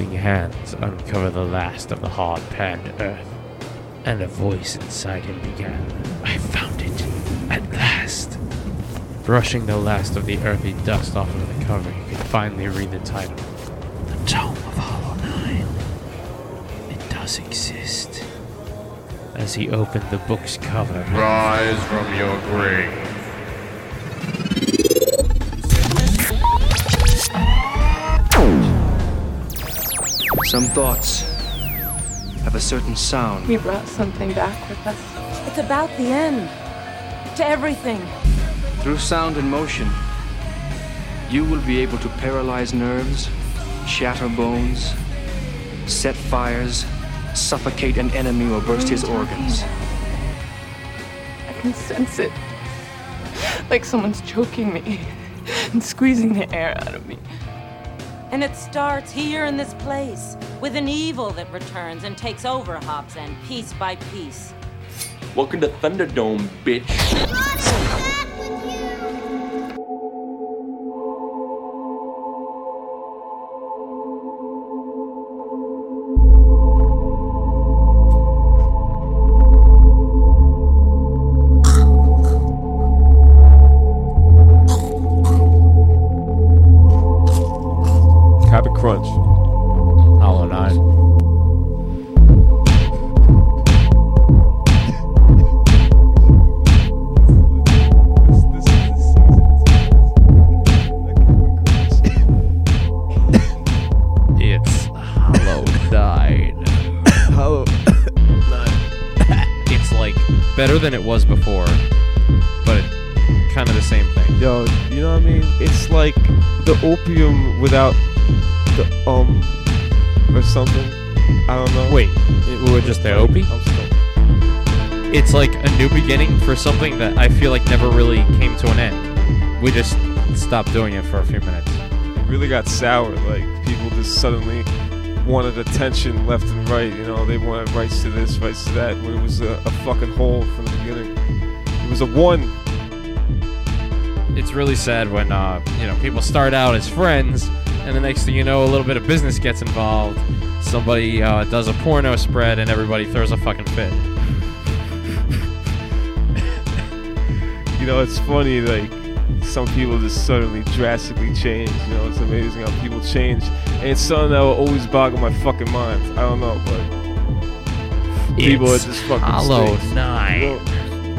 Trembling hands uncover the last of the hard-panned earth, and a voice inside him began. I found it, at last. Brushing the last of the earthy dust off of the cover, he could finally read the title. The Tome of Hollow 9. It does exist. As he opened the book's cover, Rise from your grave. Some thoughts have a certain sound. We brought something back with us. It's about the end. To everything. Through sound and motion, you will be able to paralyze nerves, shatter bones, set fires, suffocate an enemy, or burst his organs. I can sense it. Like someone's choking me and squeezing the air out of me. And it starts here in this place, with an evil that returns and takes over Hobbs End piece by piece. Welcome to Thunderdome, bitch. Captain Crunch. Hollow 9. It's Hollow 9. Hollow 9. It's like better than it was before, but kind of the same thing. Yo, you know what I mean? It's like the opium without the or something. I don't know. Wait, it was just the Opie? I'm still. It's like a new beginning for something that I feel like never really came to an end. We just stopped doing it for a few minutes. It really got sour. Like people just suddenly wanted attention left and right. You know, they wanted rights to this, rights to that. When it was a fucking hole from the beginning. It was a one. It's really sad when people start out as friends, and the next thing you know, a little bit of business gets involved. Somebody does a porno spread, and everybody throws a fucking fit. You know, it's funny, like, some people just suddenly drastically change. You know, it's amazing how people change. And it's something that will always boggle my fucking mind. I don't know, but people are just fucking Hollow stinks. 9. You know?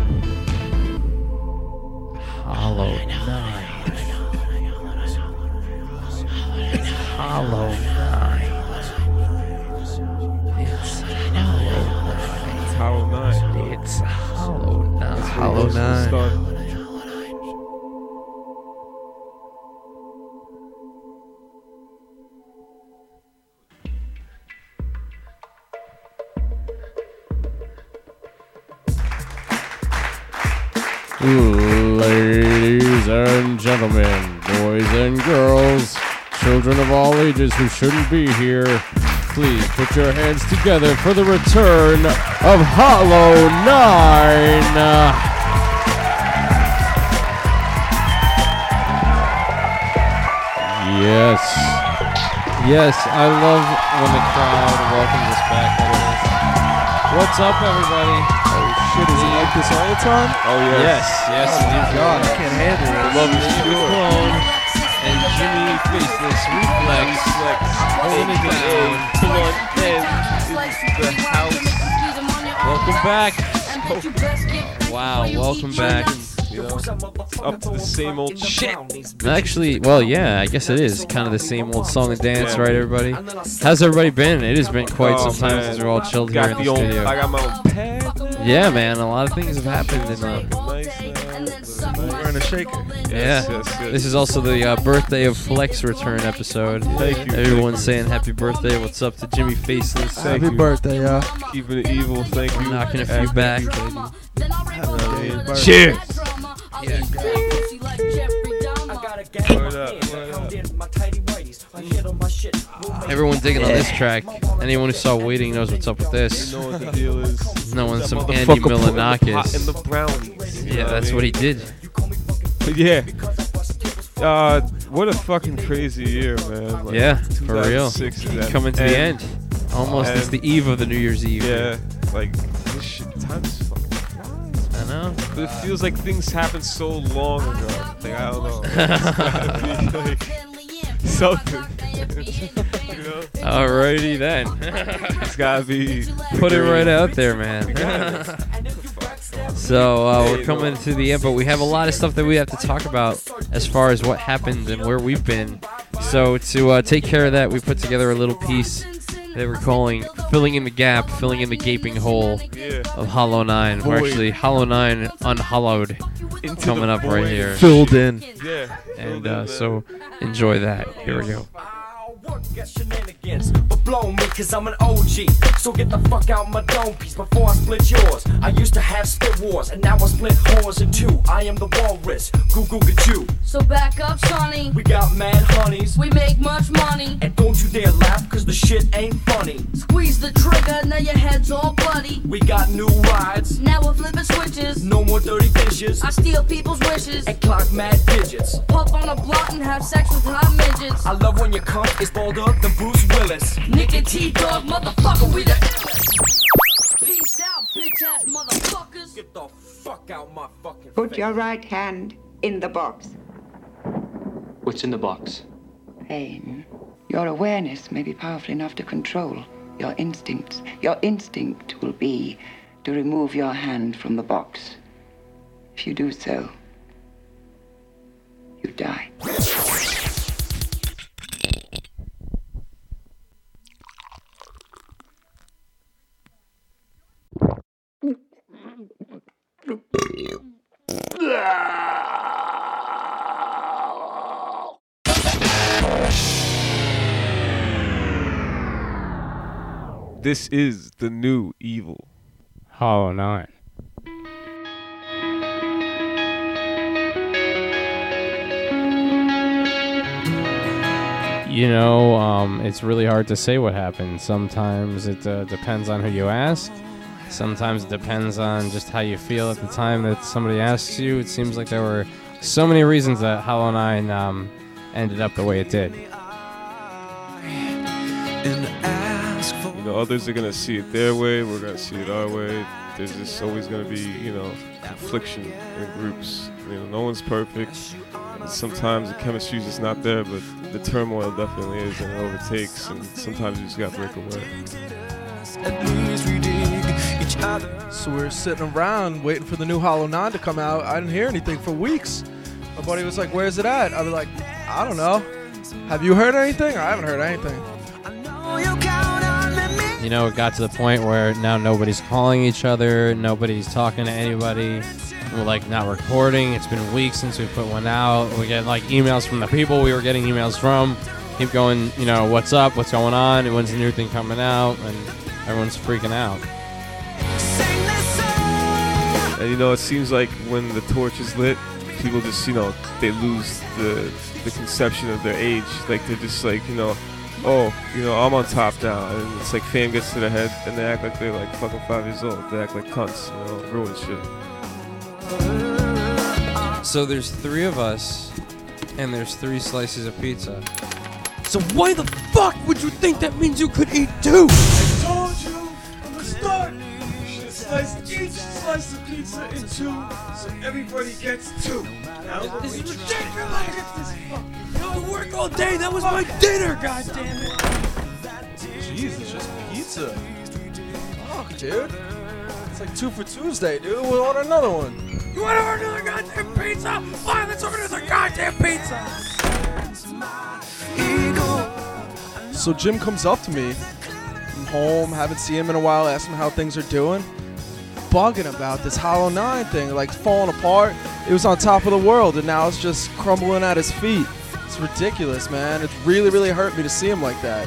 Hollow 9. Hollow 9. It's Hollow 9. It's Hollow 9. Hollow 9. Ladies and gentlemen, boys and girls, children of all ages who shouldn't be here, please put your hands together for the return of Hollow 9. Yes, I love when the crowd welcomes us back. What's up, everybody? Oh shit, is it like this all the time? Oh, yes. Yes, Oh my god, I can't handle it. Love is pure. Clone and Jimmy Faceless Reflex holding it down. Blunt End is the house. Welcome back. Wow, welcome back. You know, it's up to the same old shit. Actually, well, yeah, I guess it is kind of the same old song and dance, right, everybody? How's everybody been? It has been quite some time since we're all chilled here in the studio. I got my own pad. Yeah, man, a lot of things have happened. We're in a shaker. Yeah, this is also the birthday of Flex return episode. Thank you. Everyone's saying happy birthday. What's up to Jimmy Faceless? Happy birthday, y'all. Keeping it evil, thank you. Knocking a few back. Cheers. Word up. Everyone digging on this track. Anyone who saw Waiting knows what's up with this. You know what the deal is. Knowing some Andy Motherfucker putting the pot in Milonakis. the brownies. Yeah, that's what he did. But yeah. What a fucking crazy year, man. Like, Yeah, for real. 2006 is at Coming to the end. Almost. And- It's the eve of the New Year's Eve. Yeah, like this shit. Time's fucking flies. I know. But it feels like things happened so long ago. Like I don't know. It's gotta be like something. You know? Alrighty then. It's gotta be. Put it right out there, man. So we're coming to the end, but we have a lot of stuff that we have to talk about as far as what happened and where we've been. So to take care of that, we put together a little piece that we're calling Filling in the Gap, Filling in the Gaping Hole of Hollow 9. We're Void. actually Hollow 9 Unhollowed Into coming the up right void. here. Filled in. Yeah. And so enjoy that. Here we go. Got shenanigans, but blow me cause I'm an OG. So get the fuck out my dome piece before I split yours. I used to have spit wars, and now I split whores in two. I am the walrus, goo goo goo. So back up, Sonny. We got mad honeys, We make much money. and don't you dare laugh cause the shit ain't funny. Squeeze the trigger, now your head's all bloody. We got new rides, Now we're flipping switches. no more dirty dishes, I steal people's wishes. and clock mad digits. Puff on a blunt and have sex with hot midgets. I love when your cunt is balled up than Bruce Willis. Nick and T-Dog, motherfucker, we the illest. Peace out, bitch-ass motherfuckers. Get the fuck out my fucking Put face. your right hand in the box. What's in the box? Pain. Your awareness may be powerful enough to control your instincts. Your instinct will be to remove your hand from the box. If you do so, you die. This is the new evil. Hollow 9. You know, it's really hard to say what happened. Sometimes it depends on who you ask. Sometimes it depends on just how you feel at the time that somebody asks you. It seems like there were so many reasons that Hollow 9 ended up the way it did. You know, others are gonna see it their way. We're gonna see it our way. There's just always gonna be, confliction in groups. No one's perfect. Sometimes the chemistry's just not there, but the turmoil definitely is, and it overtakes. And sometimes you just gotta break away. So we're sitting around waiting for the new Hollow 9 to come out. I didn't hear anything for weeks. My buddy was like, "Where's it at?" I was like, "I don't know. Have you heard anything?" I haven't heard anything. You know, it got to the point where now nobody's calling each other, nobody's talking to anybody. We're like not recording. It's been weeks since we put one out. We get like emails from the people we were getting emails from. Keep going, what's up, what's going on, when's the new thing coming out, and everyone's freaking out. And it seems like when the torch is lit, people just, they lose the conception of their age. Like they're just like, I'm on top now. And it's like fame gets to their head and they act like they're like fucking 5 years old. They act like cunts, ruin shit. So there's 3 of us, and there's 3 slices of pizza. So why the fuck would you think that means you could eat 2? I told you from the start. You should slice each slice of pizza in 2 so everybody gets 2. Now This is ridiculous! I work all day, that was my dinner, goddammit! Jeez, it's just pizza. Fuck, dude. It's like 2 for Tuesday, dude. We'll order another one. You want to order another goddamn pizza? Fine, let's order another goddamn pizza! So Jim comes up to me from home, haven't seen him in a while, asked him how things are doing. Bugging about this Hollow 9 thing, like falling apart. It was on top of the world, and now it's just crumbling at his feet. It's ridiculous, man. It's really, really hurt me to see him like that.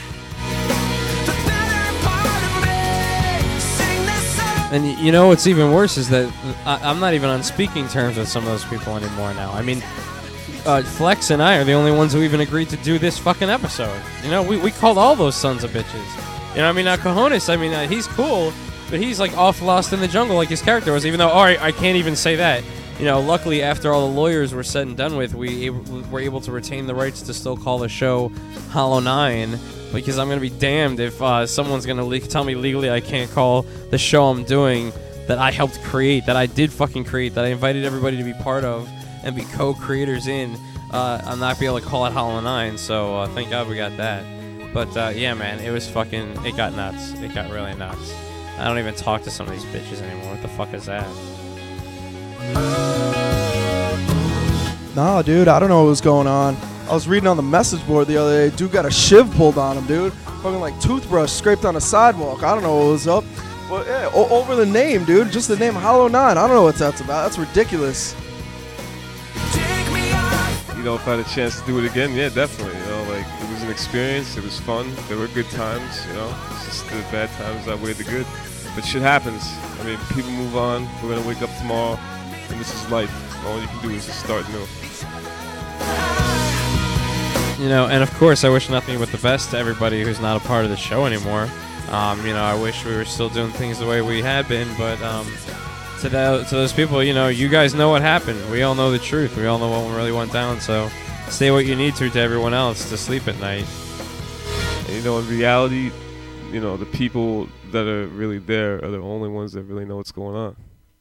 And what's even worse is that I'm not even on speaking terms with some of those people anymore now. I mean, Flex and I are the only ones who even agreed to do this fucking episode. We called all those sons of bitches. Now Cojones, he's cool, but he's like off lost in the jungle like his character was, even though, alright, I can't even say that. luckily after all the lawyers were said and done with, we were able to retain the rights to still call the show Hollow 9, because I'm going to be damned if someone's going to tell me legally I can't call the show I'm doing that I helped create, that I did fucking create, that I invited everybody to be part of and be co-creators in. I'm not be able to call it Hollow 9, so thank God we got that. But yeah, man, it got nuts. It got really nuts. I don't even talk to some of these bitches anymore. What the fuck is that? Nah, dude, I don't know what was going on. I was reading on the message board the other day. Dude got a shiv pulled on him, dude. Fucking like toothbrush scraped on a sidewalk. I don't know what was up. But yeah, over the name, dude. Just the name Hollow 9. I don't know what that's about. That's ridiculous. If I had a chance to do it again, yeah, definitely. It was an experience. It was fun. There were good times. It's just the bad times outweighed the good. But shit happens. I mean, people move on. We're gonna wake up tomorrow, and this is life. All you can do is just start new. And of course, I wish nothing but the best to everybody who's not a part of the show anymore. I wish we were still doing things the way we had been, but to those people, you guys know what happened. We all know the truth. We all know what really went down. So say what you need to everyone else to sleep at night. And, in reality, the people that are really there are the only ones that really know what's going on.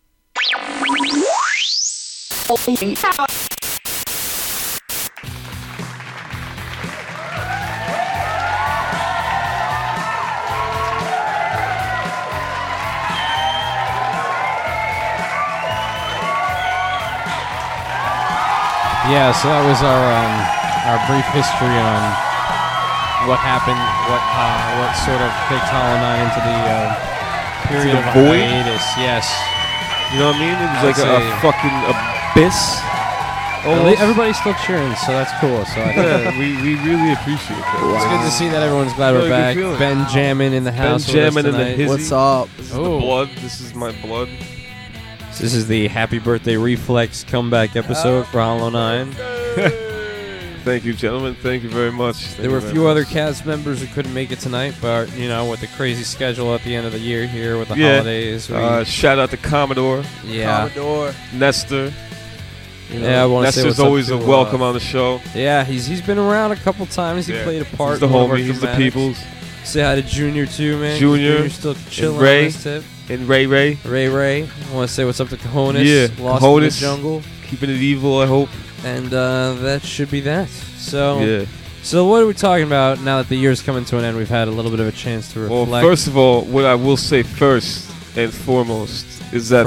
Yeah, so that was our brief history on what happened, what sort of kicked Hollow 9 into the period of void? hiatus. Yes. You know what I mean? It was like a fucking abyss. Everybody's still cheering, so that's cool. So yeah, we really appreciate that. It's good to see that everyone's glad we're back. Ben Jammin in the house. Ben Jammin in the hizzy. What's up? This is the blood. This is my blood. This is the Happy Birthday Reflex comeback episode for Hollow 9. Thank you, gentlemen. Thank you very much. There were a few other cast members who couldn't make it tonight, but, with the crazy schedule at the end of the year here with the holidays. Shout out to Commodore. Yeah. Commodore. Nestor. I want to say Nestor's always a welcome on the show. Yeah, he's been around a couple times. He played a part. He's the homie. He's the people's. Say hi to Junior too, man. Junior's still chilling on this tip. And Ray. I want to say what's up to Cajonas. Yeah, Lost Cajonas, in the jungle. Keeping it evil, I hope. And that should be that. So what are we talking about now that the year's coming to an end? We've had a little bit of a chance to reflect. Well, first of all, what I will say first and foremost is that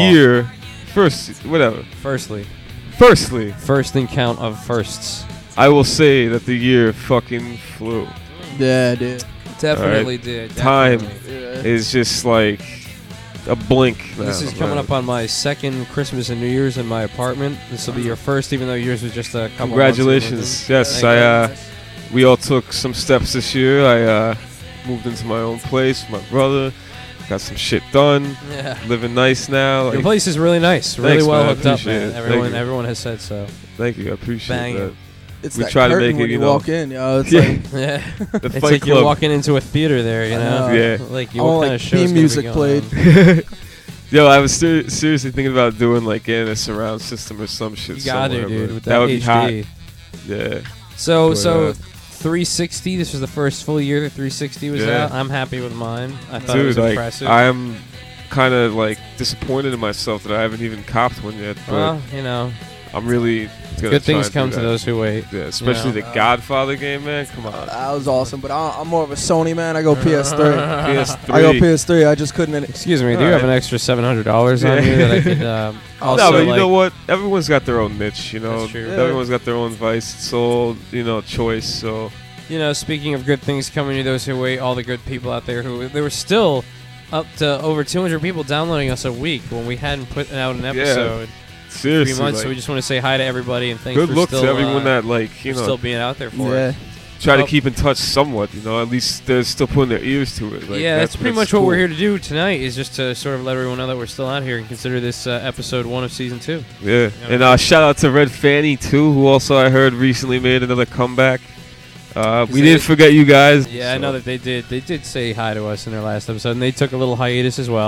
Firstly. First in count of firsts. I will say that the year fucking flew. Yeah, dude. Definitely did. Time is just like a blink. This is coming up on my second Christmas and New Year's in my apartment. This will be your first, even though yours was just a couple Congratulations. Months Yes, we all took some steps this year. I moved into my own place with my brother. Got some shit done. Yeah. Living nice now. Your place is really nice. Really well hooked up, man. Everyone has said so. Thank you. I appreciate that. It's we that try to curtain make it, when you walk in, yo. It's like it's like you're walking into a theater there, Yeah. Like what kind of show music played. Yo, I was seriously thinking about doing getting a surround system or some shit. You got it, dude. With that would be hot. HD. Yeah. So 360. This was the first full year that 360 was out. I'm happy with mine. I thought it was impressive. I am kind of disappointed in myself that I haven't even copped one yet. But I'm really good things come to those who wait. Yeah, especially the Godfather game, man. Come on. That was awesome, but I'm more of a Sony man. I go PS3. PS3. I go PS3. I just couldn't. Excuse me. Do you have an extra $700 on you that I could also? No, but you know what? Everyone's got their own niche. That's true. Everyone's got their own vice, soul, choice. So. Speaking of good things coming to those who wait, all the good people out there there were still up to over 200 people downloading us a week when we hadn't put out an episode. Yeah. Seriously, 3 months, so we just want to say hi to everybody and thanks good for luck still, to everyone that still being out there for it. Try to keep in touch somewhat, at least they're still putting their ears to it. That's pretty much what we're here to do tonight is just to sort of let everyone know that we're still out here and consider this episode 1 of season 2. Yeah, and shout out to Red Fanny too, who also I heard recently made another comeback. We didn't forget you guys. Yeah, I know that they did. They did say hi to us in their last episode, and they took a little hiatus as well.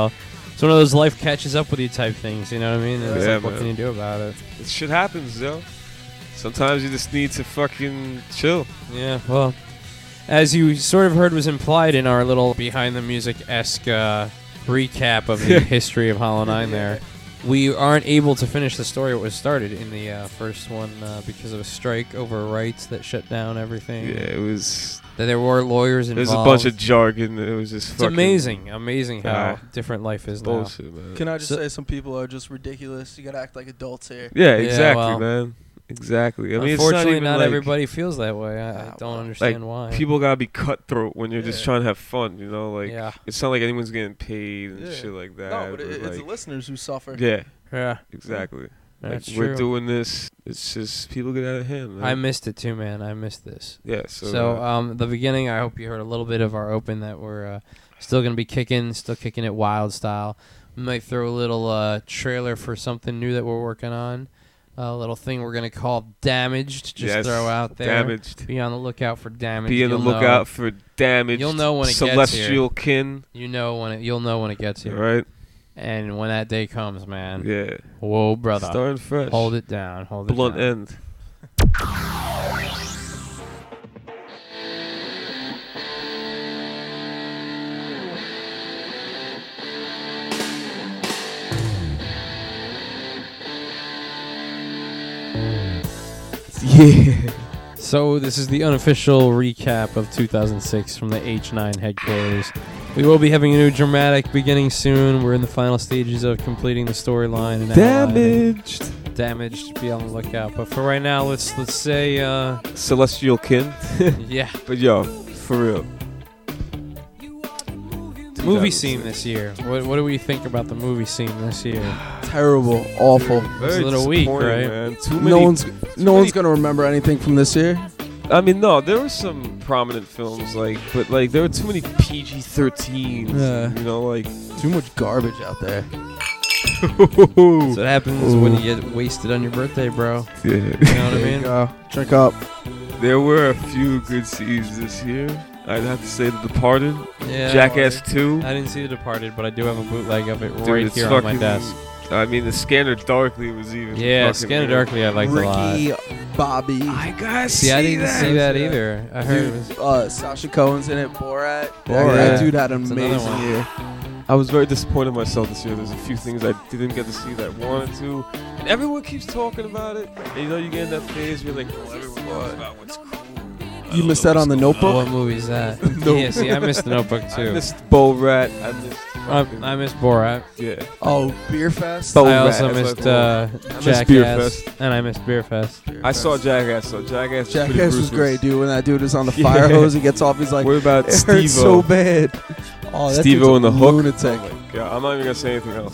it's one of those life catches up with you type things. You know what I mean? It's Yeah, like, what man. can you do about it? This shit happens, yo. Sometimes you just need to fucking chill. Yeah, well, as you sort of heard was implied in our little behind the music-esque recap of the history of Hollow 9 there, we aren't able to finish the story that was started in the first one because of a strike over rights that shut down everything. Yeah, it was... That there were lawyers involved. There's a bunch of jargon. It was just It's fucking... amazing how different life is bullshit, now. man. Can I just say some people are just ridiculous? You gotta act like adults here. Yeah, exactly, well, man. Exactly. I mean, unfortunately, it's not, even not like, everybody feels that way. I don't understand why. People gotta be cutthroat when you're just trying to have fun, you know? Like, Yeah. it's not like anyone's getting paid and Yeah. shit like that. No, but it's like, the listeners who suffer. Yeah. Yeah. Exactly. That's like, we're true. doing this. It's just people get out of hand, man. I missed it too, man. I missed this. Yeah, so, the beginning, I hope you heard a little bit of our open that we're still going to be still kicking it wild style. We might throw a little trailer for something new that we're working on. A little thing we're going to call Damaged. Just Yes, throw out there. Damaged. Be on the lookout for Damaged. Be on the lookout for Damaged. You'll know when it Celestial gets here. Kin. You'll know when it gets here. Right. And when that day comes, man. Yeah. Whoa, brother. Starting fresh. Hold it down. Hold it Blunt down. end. Yeah. So this is the unofficial recap of 2006 from the H9 headquarters. We will be having a new dramatic beginning soon. We're in the final stages of completing the storyline and Damaged. Damaged. Be on the lookout. But for right now, let's say Celestial Kin. Yeah. But yo, for real. Movie scene this year. What do we think about the movie scene this year? Terrible, awful. It's a little weak, right? Man. Too many, no one's gonna remember anything from this year. I mean, no, there were some prominent films, but there were too many PG-13s. Yeah. You know, like too much garbage out there. That's what happens when you get wasted on your birthday, bro. Yeah. You know what I mean? Drink up. There were a few good scenes this year. I'd have to say The Departed. Yeah. Jackass 2. I didn't see The Departed, but I do have a bootleg of it Dude, right it's here on my fucking- desk. I mean, The Scanner Darkly was even. Yeah, fucking Scanner weird. Darkly I liked a lot. Ricky Bobby. I gotta See, I didn't see that either. I heard it was... Sasha Cohen's in it. Borat. Borat. That dude had an That's another amazing one. year. I was very disappointed in myself this year. There's a few things I didn't get to see that I wanted to. And everyone keeps talking about it. And you know, you get in that phase where you're like, well, everyone knows about what's cool. You missed that on The Notebook? What movie is that? No. Yeah, see, I missed The Notebook too. I missed Borat. I missed Borat. Yeah. Oh, Beer Fest? I also missed missed Beer Jackass. Fest. And I missed Beer Fest. I saw Jackass, so Jackass was pretty Jackass was ruthless. great, dude. When that dude is on the Yeah. fire hose, he gets off. He's like, What about it hurts Steve-O? so bad. Oh, that dude's Steve-O a and the Hook. lunatic. Yeah, I'm not even gonna say anything else.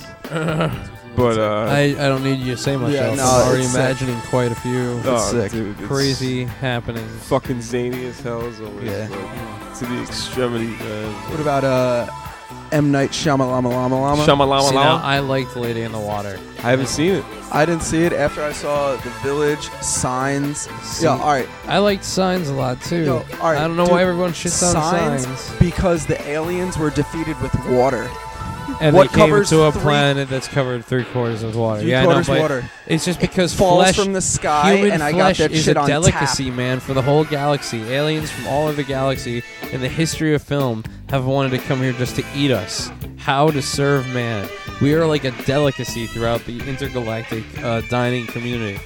But I don't need you to say much Yeah, else. no, I'm already it's sick. imagining quite a few oh, dude, it's crazy happenings. fucking zany as hell as always. Yeah. Like, to the extremity, man. What about M. Night Shyamalan? Shamalama See, now, Lama? I liked Lady in the Water. I haven't seen it. I didn't see it after I saw The Village, Signs. Yeah, all right. I liked Signs a lot too. Yo, all right, I don't know dude, why everyone shits on Signs. Because the aliens were defeated with water. And what they came covers to a three- planet that's covered 3/4 with water. Three Yeah, I know, quarters but water. it's just because falls flesh from the sky, human and I got flesh that is shit a on delicacy, tap. man, for the whole galaxy. Aliens from all over the galaxy in the history of film have wanted to come here just to eat us. How to serve man. We are like a delicacy throughout the intergalactic dining community.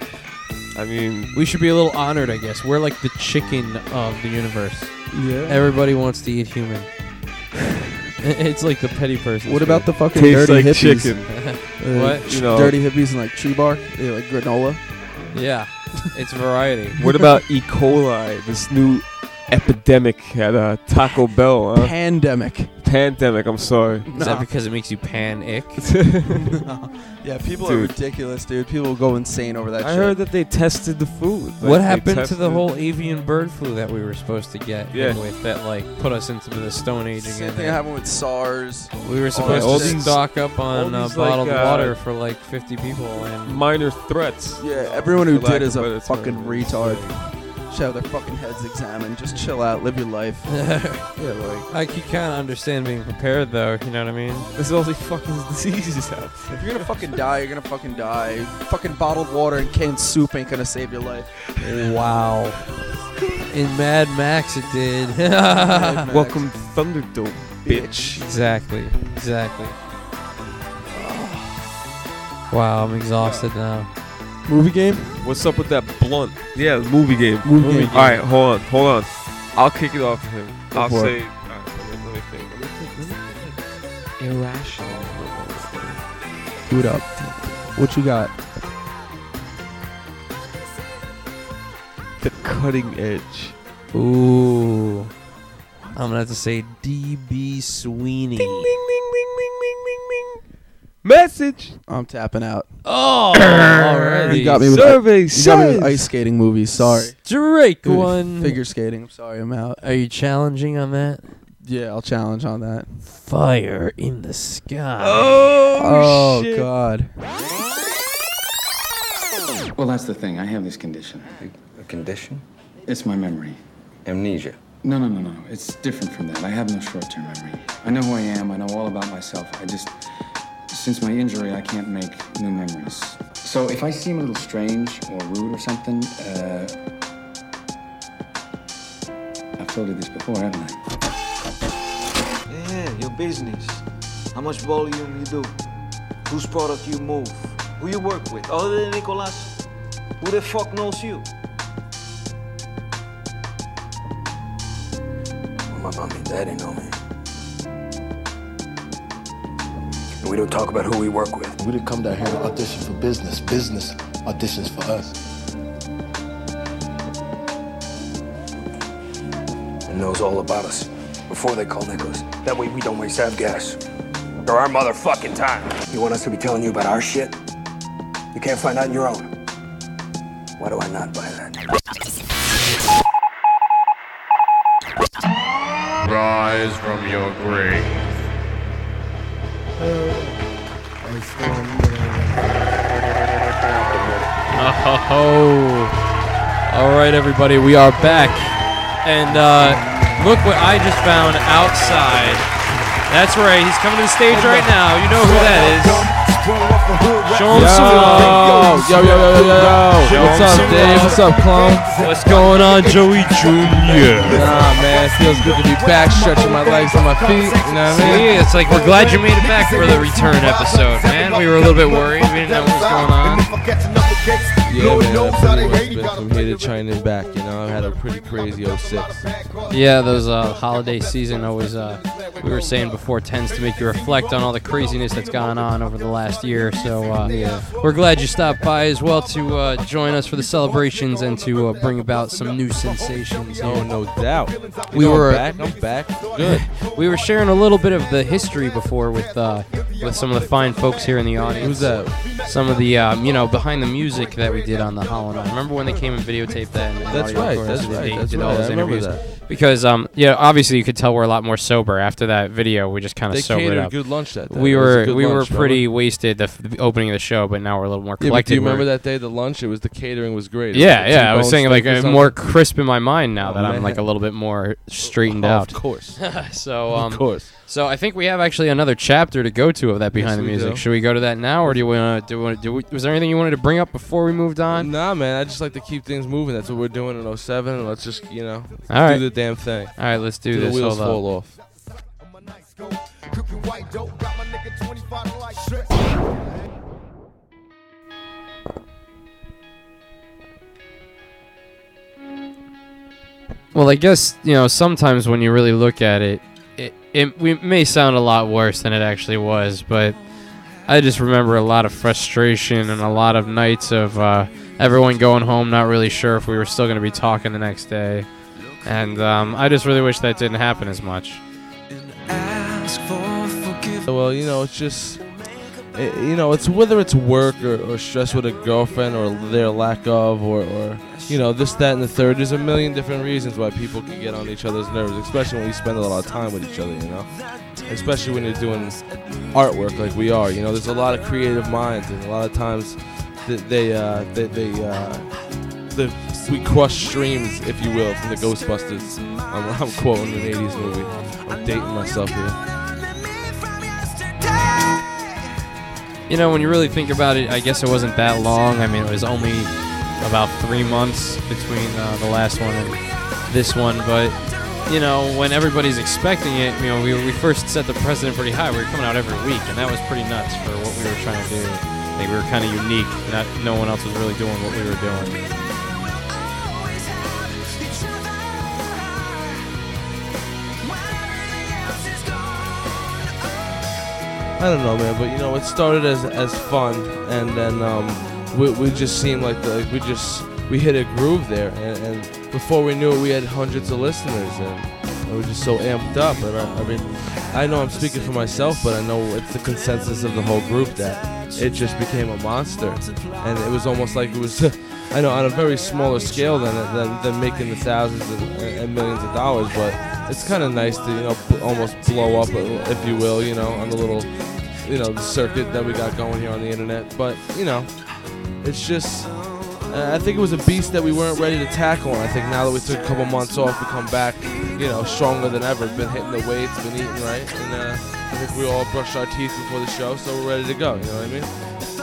I mean, we should be a little honored, I guess. We're like the chicken of the universe. Yeah. Everybody wants to eat human. It's like the petty person. What about the fucking Tastes dirty like hippies? chicken. What? You know. Dirty hippies and like tree bark, they like granola. Yeah, it's variety. What about E. coli? This new epidemic at Taco Bell. Huh? Pandemic, I'm sorry. Is that because it makes you panic? Yeah, people are Dude. ridiculous, dude. People go insane over that I shit. heard that they tested the food. Like, What they happened to tested- the whole avian bird flu that we were supposed to get Yeah. hit with that like put us into the Stone Age Same again? thing happened with SARS. We were supposed all to these- stock up on all these, bottled like, water for like 50 people, and minor threats. Yeah, everyone who For lack did of is a a better fucking term. retard. should have their fucking heads examined. Just chill out, live your life. Like you kind of understand being prepared, though. You know what I mean? There's all these fucking diseases out there. If you're gonna fucking die, you're gonna fucking die. Fucking bottled water and canned soup ain't gonna save your life. Wow. In Mad Max, it did. Mad Max. Welcome Thunderdome, bitch. Exactly. Wow, I'm exhausted now. Movie game? What's up with that blunt? Yeah, movie game. Movie game. All right, hold on. I'll kick it off for him. I'll for say. it. All right, let me think. Irrational. Do it up. What you got? The cutting edge. Ooh. I'm gonna have to say D.B. Sweeney. Ding, ding, ding, ding, ding, ding, ding, ding. Message. I'm tapping out. Oh, alrighty. You got me with ice skating movies. Sorry. Straight one. Figure skating. I'm sorry. I'm out. Are you challenging on that? Yeah, I'll challenge on that. Fire in the sky. Oh shit. God. Well, that's the thing. I have this condition. A condition? It's my memory. Amnesia. No. It's different from that. I have no short-term memory. I know who I am. I know all about myself. Since my injury, I can't make new memories. So if I seem a little strange or rude or something, I've told you this before, haven't I? Yeah, your business. How much volume you do. Whose product you move. Who you work with. Other than Nicolas, who the fuck knows you? My mom and daddy know me. And we don't talk about who we work with. We didn't come down here to audition for business. Business auditions for us. And knows all about us before they call Nicholas. That way we don't waste our gas. Or our motherfucking time. You want us to be telling you about our shit? You can't find out on your own. Why do I not buy that? Rise from your grave. Oh, all right, everybody, we are back, and look what I just found outside. That's right, he's coming to the stage right now. You know who that is. Show him some love. Yo. What's up, Dave? What's up, clone? What's going on, Joey Jr.? Nah, man, it feels good to be back, stretching my legs on my feet. You know what I mean? It's like we're glad you made it back for the return episode, man. We were a little bit worried. We didn't know what was going on. Yeah, man, I've pretty much been from here to China and back. You know, I had a pretty crazy 06. Yeah, those holiday season always, we were saying before, tends to make you reflect on all the craziness that's gone on over the last year. So we're glad you stopped by as well to join us for the celebrations and to bring about some new sensations. Oh, no doubt. I'm back. Good. We were sharing a little bit of the history before with some of the fine folks here in the audience. Who's that? Some of the behind the music that we did on the Hollow 9. Remember when they came and videotaped that? And That's right. That's did right. all those I remember interviews. that. Because obviously you could tell we're a lot more sober after that video. We just kind of sobered catered up. a good lunch that day. We It was a good were lunch, pretty wasted the opening of the show, but now we're a little more collected. Do you remember that day? The lunch. It was the catering was great. Yeah. I was saying like more crisp in my mind now that I'm like a little bit more straightened out. Of course. Of course. So I think we have actually another chapter to go to of that behind the music. Do. Should we go to that now, or do you want to was there anything you wanted to bring up before we moved on? Nah, man. I just like to keep things moving. That's what we're doing in 07. And let's just All right. do the damn thing. All right, let's do Till this. The wheels Hold fall up. off. Well, I guess, sometimes when you really look at it, it may sound a lot worse than it actually was, but I just remember a lot of frustration and a lot of nights of everyone going home not really sure if we were still going to be talking the next day. And I just really wish that didn't happen as much. Well, it's just, it's whether it's work or stress with a girlfriend or their lack of or this, that, and the third. There's a million different reasons why people can get on each other's nerves, especially when you spend a lot of time with each other, especially when you're doing artwork like we are. There's a lot of creative minds, and a lot of times the we crushed streams, if you will, from the Ghostbusters. I'm quoting an 80s movie. I'm dating myself here. You know, when you really think about it, I guess it wasn't that long. I mean, it was only about 3 months between the last one and this one. But, you know, when everybody's expecting it, you know, we first set the precedent pretty high. We were coming out every week, and that was pretty nuts for what we were trying to do. I think we were kind of unique. No one else was really doing what we were doing. I don't know, man, but you know, it started as fun, and then we just seemed like we hit a groove there, and before we knew it, we had hundreds of listeners, and we were just so amped up. And I mean, I know I'm speaking for myself, but I know it's the consensus of the whole group that it just became a monster, and it was almost like it was, I know, on a very smaller scale than making the thousands and millions of dollars, but it's kind of nice to, you know, almost blow up, if you will, you know, on the little, you know, the circuit that we got going here on the internet. But, you know, it's just, I think it was a beast that we weren't ready to tackle. And I think now that we took a couple months off, we come back, you know, stronger than ever. Been hitting the weights, been eating right. And I think we all brushed our teeth before the show, so we're ready to go. You know what I mean?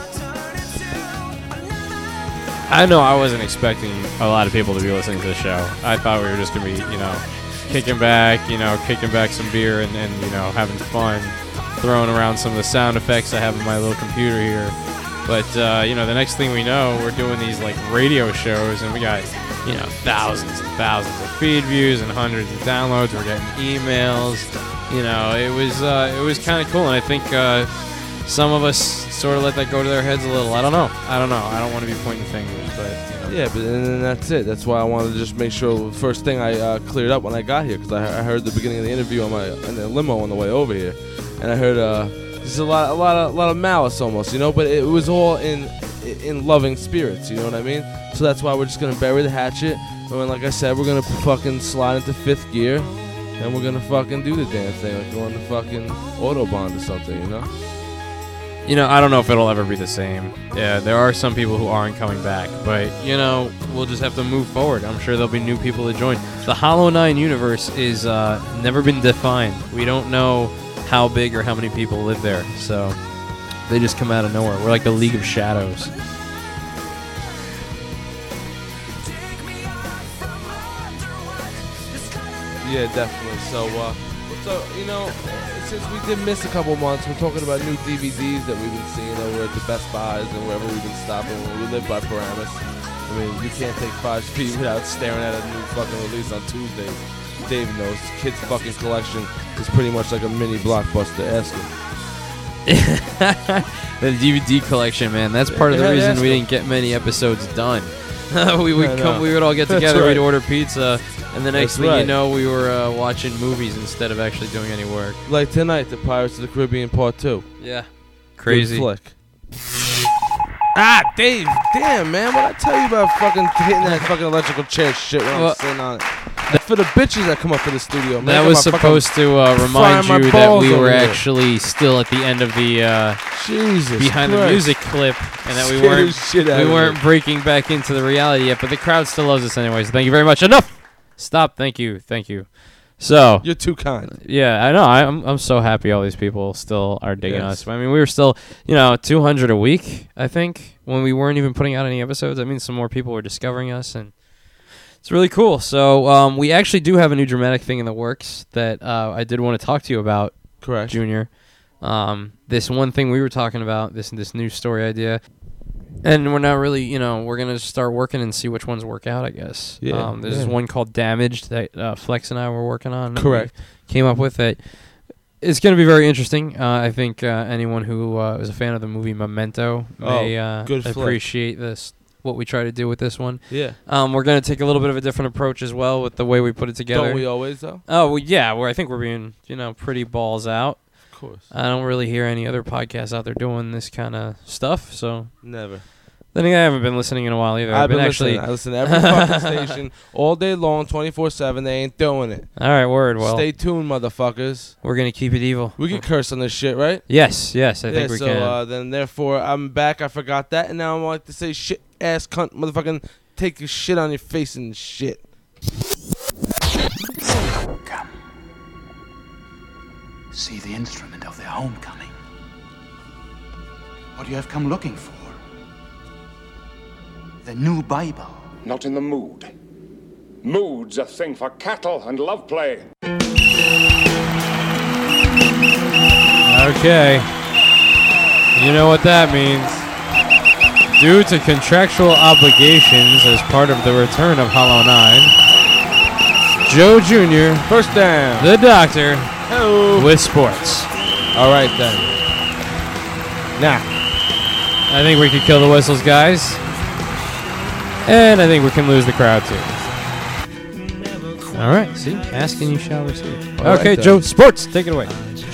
I know I wasn't expecting a lot of people to be listening to the show. I thought we were just going to be, you know, kicking back some beer and you know, having fun, throwing around some of the sound effects I have on my little computer here. But, you know, the next thing we know, we're doing these, like, radio shows, and we got, you know, thousands and thousands of feed views and hundreds of downloads. We're getting emails. You know, it was kind of cool, and I think some of us sort of let that go to their heads a little. I don't know. I don't want to be pointing fingers, but, you know. Yeah, but and that's it. That's why I wanted to just make sure the first thing I cleared up when I got here, because I heard the beginning of the interview in the limo on the way over here, and I heard there's a lot of malice almost, you know, but it was all in loving spirits, you know what I mean? So that's why we're just gonna bury the hatchet, and like I said, we're gonna fucking slide into 5th gear, and we're gonna fucking do the damn thing, like go on the fucking Autobahn or something, you know? You know, I don't know if it'll ever be the same. Yeah, there are some people who aren't coming back, but, you know, we'll just have to move forward. I'm sure there'll be new people to join. The Hollow 9 universe is never been defined. We don't know how big or how many people live there, so they just come out of nowhere. We're like the League of Shadows. Yeah, definitely. So, you know, since we did miss a couple months, we're talking about new DVDs that we've been seeing over at the Best Buys and wherever we've been stopping. We live by Paramus. I mean, you can't take 5 speed without staring at a new fucking release on Tuesdays. Dave knows. Kids' fucking collection is pretty much like a mini Blockbuster. Ask him. The DVD collection, man. That's part of the reason we didn't get many episodes done. we would all get together, we'd order pizza, and the next thing you know, we were watching movies instead of actually doing any work. Like tonight, the Pirates of the Caribbean Part 2. Yeah. Crazy. Good flick. Ah, Dave. Damn, man. What I tell you about fucking hitting that fucking electrical chair shit when I'm sitting on it? For the bitches that come up to the studio, man. That was supposed to remind you that we were actually still at the end of the behind the music clip, and that we weren't breaking back into the reality yet. But the crowd still loves us anyway. So thank you very much. Enough. Stop. Thank you. So you're too kind. Yeah, I know. I'm so happy all these people still are digging us. I mean, we were still, 200 a week, I think, when we weren't even putting out any episodes. I mean, some more people were discovering us, and it's really cool. So we actually do have a new dramatic thing in the works that I did want to talk to you about. Correct, Junior. This one thing we were talking about, this new story idea. And we're not really, we're going to start working and see which ones work out, I guess. Yeah. There's one called Damaged that Flex and I were working on. Correct. Came up with it. It's going to be very interesting. I think anyone who is a fan of the movie Memento may appreciate what we try to do with this one. Yeah. We're going to take a little bit of a different approach as well with the way we put it together. Don't we always, though? Oh, well, yeah. I think we're being, pretty balls out. Of course. I don't really hear any other podcasts out there doing this kind of stuff, so. Never. Then I haven't been listening in a while either. I've been listening. I listen to every fucking station all day long, 24/7. They ain't doing it. All right, word. Well, stay tuned, motherfuckers. We're gonna keep it evil. We can curse on this shit, right? Yes, I think we can. So then, therefore, I'm back. I forgot that, and now I like to say shit, ass, cunt, motherfucking take your shit on your face and shit. Come. See the instrument of their homecoming. What you have come looking for. The new Bible. Not in the mood. Mood's a thing for cattle and love play. Okay. You know what that means. Due to contractual obligations as part of the return of Hollow 9, Joe Jr. First down. The Doctor. Hello. With sports. All right, then. Now. I think we could kill the whistles, guys. And I think we can lose the crowd, too. All right. See? Ask and you shall receive. All Okay, right, Joe. Sports. Take it away.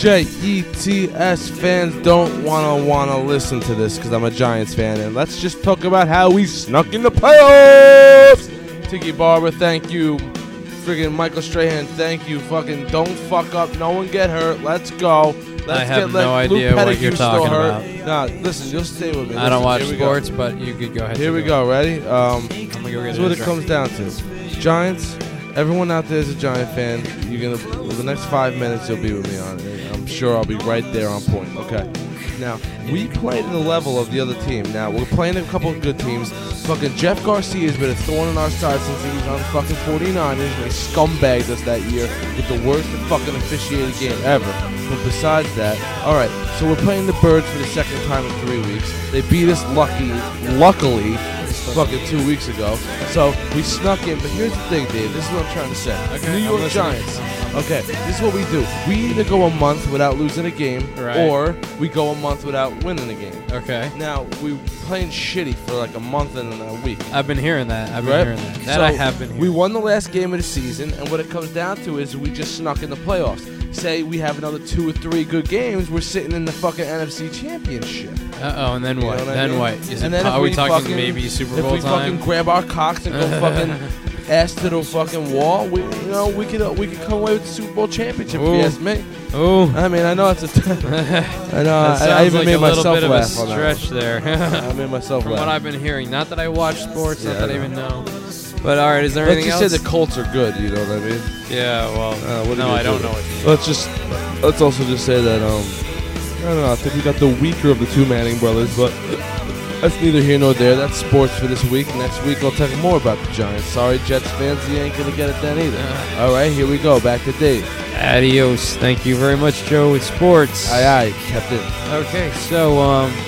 JETS fans don't wanna listen to this because I'm a Giants fan, and let's just talk about how we snuck in the playoffs. Tiki Barber, thank you. Friggin' Michael Strahan, thank you. Fucking don't fuck up. No one get hurt. Let's go. I have no idea what you're talking about. Nah, listen, you'll stay with me. I don't watch Here we sports, go. but you could go ahead. Here we go. Ready? I'm gonna go get This is what it comes down to. Giants. Everyone out there is a Giant fan. You're gonna, for the next 5 minutes, you'll be with me on it. I'm sure I'll be right there on point. Okay. Now, we played at the level of the other team. Now, we're playing a couple of good teams. Fucking Jeff Garcia has been a thorn in our side since he was on the fucking 49ers. And he scumbagged us that year with the worst fucking officiated game ever. But besides that, alright, so we're playing the Birds for the second time in 3 weeks. They beat us luckily, fucking 2 weeks ago. So we snuck in, but here's the thing, Dave. This is what I'm trying to say. Okay, New York Giants. Okay, this is what we do. We either go a month without losing a game, Right. or we go a month without winning a game. Okay. Now, we playing shitty for like a month and a week. I've been hearing that. I've been Right? hearing that. That So I have been hearing. We won the last game of the season, and what it comes down to is we just snuck in the playoffs. Say we have another 2 or 3 good games, we're sitting in the fucking NFC Championship. Uh-oh, and then You know what? what I Then mean? what? Is And it, then if are we talking fucking- maybe Super if Bowl we time? fucking grab our cocks and go fucking ass to the fucking wall, we could come away with the Super Bowl championship. If Ooh. you ask me. Ooh. I mean, I know it's a. I know. That sounds I even like made a little myself bit of a laugh on that. stretch there. I made myself From laugh. what I've been hearing, not that I watch sports, Yeah, not that I I even know. But all right, is there Let's anything just else? say the Colts are good. You know what I mean? Yeah. Well, What no, do I you don't do? know what you mean. Let's also just say that I don't know. I think we got the weaker of the two Manning brothers, but that's neither here nor there. That's sports for this week. Next week I'll talk more about the Giants. Sorry, Jets fans, you ain't gonna get it then either. All right, here we go. Back to Dave. Adios. Thank you very much, Joe, with sports. Aye, Captain. Okay, so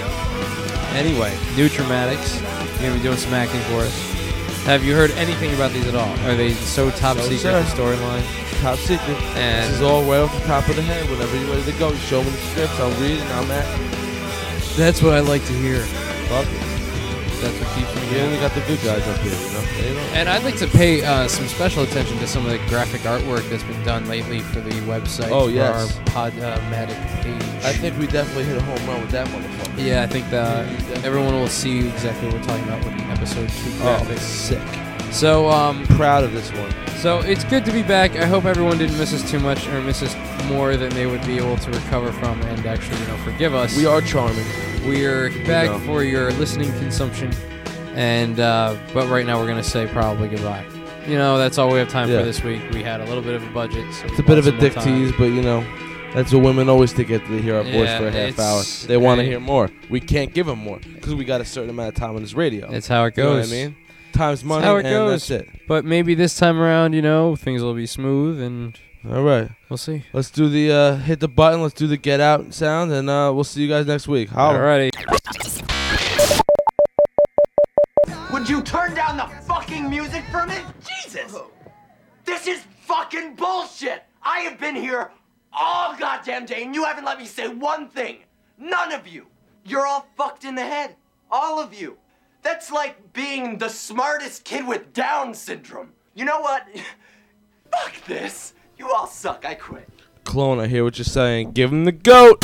anyway, Nutramatics, you're gonna be doing some acting for us. Have you heard anything about these at all? Are they so top No, secret, sir. the storyline? Top secret. And This is all right off the top of the head. Whenever you're ready to go, you show me the scripts. I'll read it and I'm at. that's what I like to hear. Fuck it. That's what keeps me here. We got the good guys up here, you know. And I'd like to pay some special attention to some of the graphic artwork that's been done lately for the website. Oh, for yes. our Podomatic page. I think we definitely hit a home run with that motherfucker. Yeah, I think that everyone will see exactly what we're talking about with the episode 2 graphics. Sick. So, proud of this one. So it's good to be back. I hope everyone didn't miss us too much or miss us more than they would be able to recover from and actually, forgive us. We are charming. We're back for your listening consumption, and but right now we're gonna say probably goodbye. That's all we have time for this week. We had a little bit of a budget, so It's a bit of a dick tease, but that's what women always to get to hear our voice Yeah, for a half hour. it's- They want to hey. hear more. We can't give them more because we got a certain amount of time on this radio. It's how it You know what goes. I mean? Time's money, That's how it and goes. that's it. But maybe this time around, things will be smooth, and All right. we'll see. Let's do the hit the button. Let's do the get out sound, and we'll see you guys next week. Holla. Alrighty. Would you turn down the fucking music for me? Jesus! This is fucking bullshit! I have been here all goddamn day and you haven't let me say one thing. None of you. You're all fucked in the head. All of you. That's like being the smartest kid with Down syndrome. You know what? Fuck this. You all suck. I quit. Clone, I hear what you're saying. Give him the goat.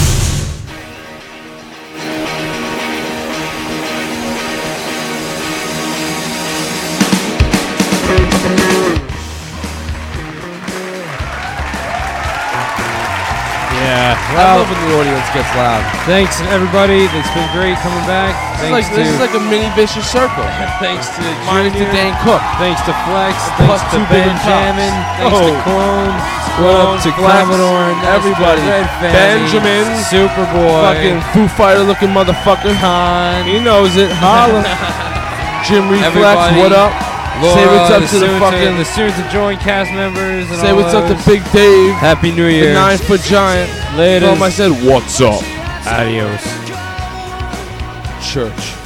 Yeah, I well, love when the audience gets loud. thanks everybody. It's been great coming back. Thanks This is like a mini vicious circle. thanks to Minus the Junior. Dan Cook. Thanks to Flex. Plus Thanks to two bigger Benjamin. cops. Thanks to Oh. Clone. What Clone, up to Flex, Commodore and everybody. Red Fanny, Benjamin. Superboy. Fucking Foo Fighter looking motherfucker. Khan. He knows it. Holla. Jim Reflex, Everybody. what up? Laura, say what's up the to the soon fucking. the soon to join cast members. And Say all what's up those. to Big Dave. Happy New The Year. 9-foot giant. Laters. Tell him I said, what's up? Adios. Church.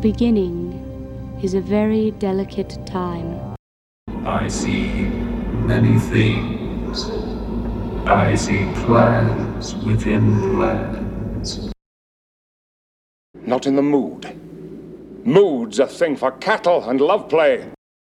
beginning is a very delicate time. I see many things. I see plans within plans. Not in the mood. Mood's a thing for cattle and love play.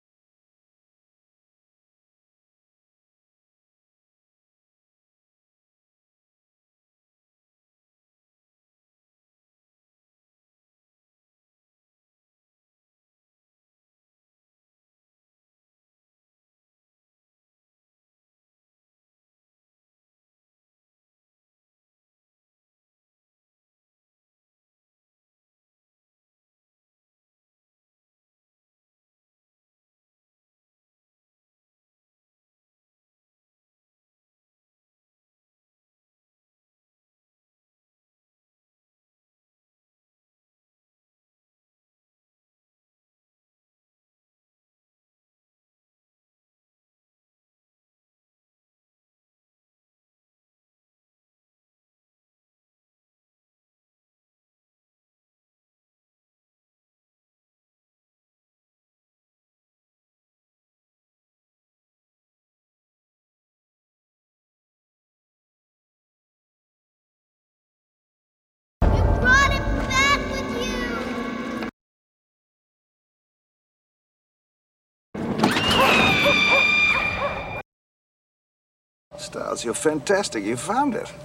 Styles, you're fantastic. You found it.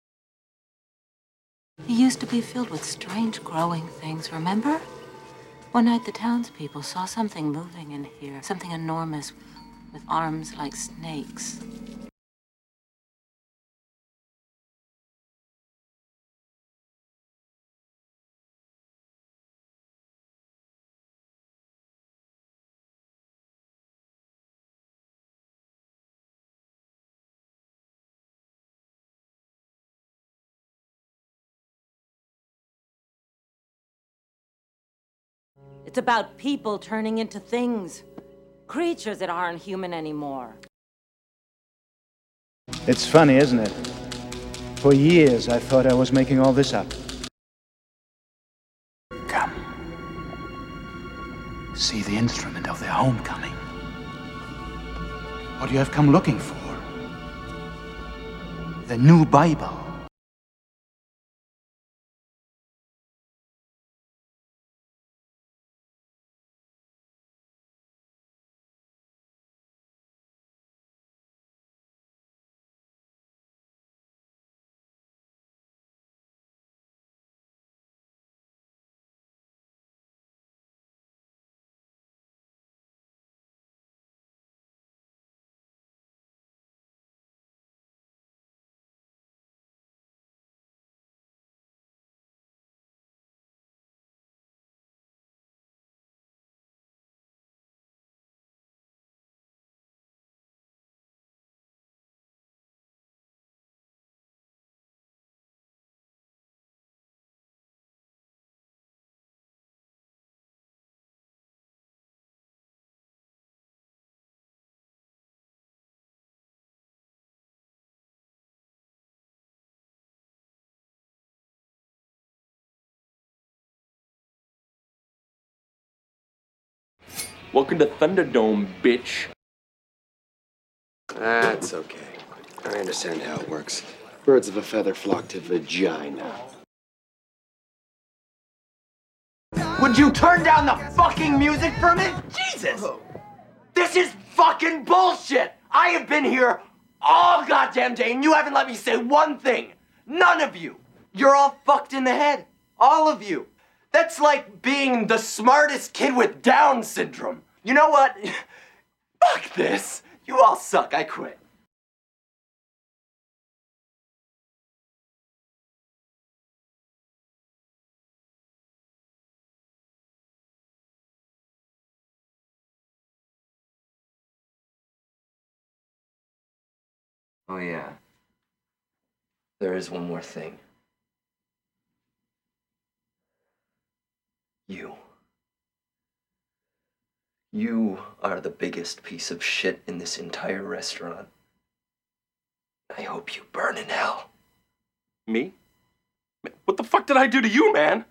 It used to be filled with strange growing things, remember? One night the townspeople saw something moving in here, something enormous with arms like snakes. It's about people turning into things. Creatures that aren't human anymore. It's funny, isn't it? For years, I thought I was making all this up. Come. See the instrument of their homecoming. What you have come looking for. The new Bible. Welcome to Thunderdome, bitch. That's okay. I understand how it works. Birds of a feather flock to vagina. Would you turn down the fucking music for a minute? Jesus! This is fucking bullshit! I have been here all goddamn day and you haven't let me say one thing. None of you. You're all fucked in the head. All of you. That's like being the smartest kid with Down syndrome. You know what? Fuck this. You all suck. I quit. Oh yeah. There is one more thing. You are the biggest piece of shit in this entire restaurant. I hope you burn in hell. Me? What the fuck did I do to you, man?